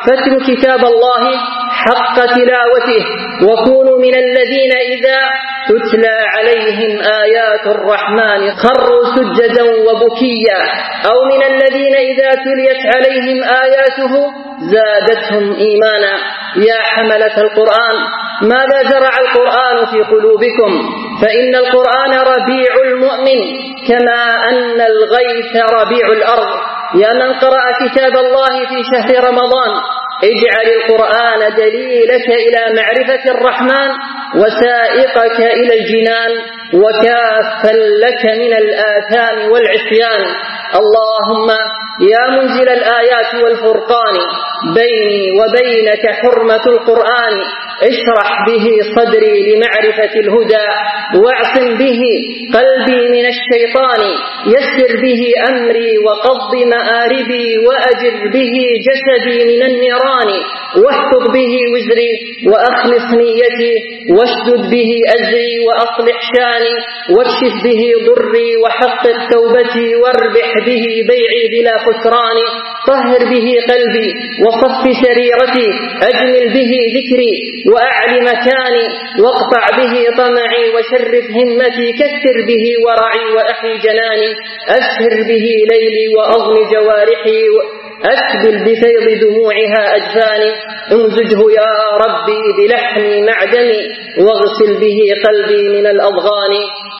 فاتلوا كتاب الله حق تلاوته، وكونوا من الذين إذا تتلى عليهم آيات الرحمن خروا سجدا وبكيا، أو من الذين إذا تليت عليهم آياته زادتهم إيمانا. يا حملة القرآن، ماذا زرع القرآن في قلوبكم؟ فإن القرآن ربيع المؤمن كما أن الغيث ربيع الأرض. يا من قرأ كتاب الله في شهر رمضان، اجعل القرآن دليلك إلى معرفة الرحمن وسائقك إلى الجنان وكافا لك من الآثام والعصيان. اللهم يا منزل الآيات والفرقان، بيني وبينك حرمة القرآن، اشرح به صدري لمعرفة الهدى، واعصم به قلبي من الشيطان، يسر به أمري وقض مآربي، وأجر به جسدي من النيران، واحفظ به وزري وأخلص نيتي، واشدد به أزري وأصلح شاني، واكشف به ضري وحقق توبتي، واربح به بيعي بلا خسران. طهر به قلبي وصف سريرتي، أجمل به ذكري وأعلي مكاني، واقطع به طمعي وشرف همتي، كثر به ورعي وأحي جناني، أسهر به ليلي وأضم جوارحي، أسبل بفيض دموعها أجفاني، امزجه يا ربي بلحمي مع دمي، واغسل به قلبي من الأضغان.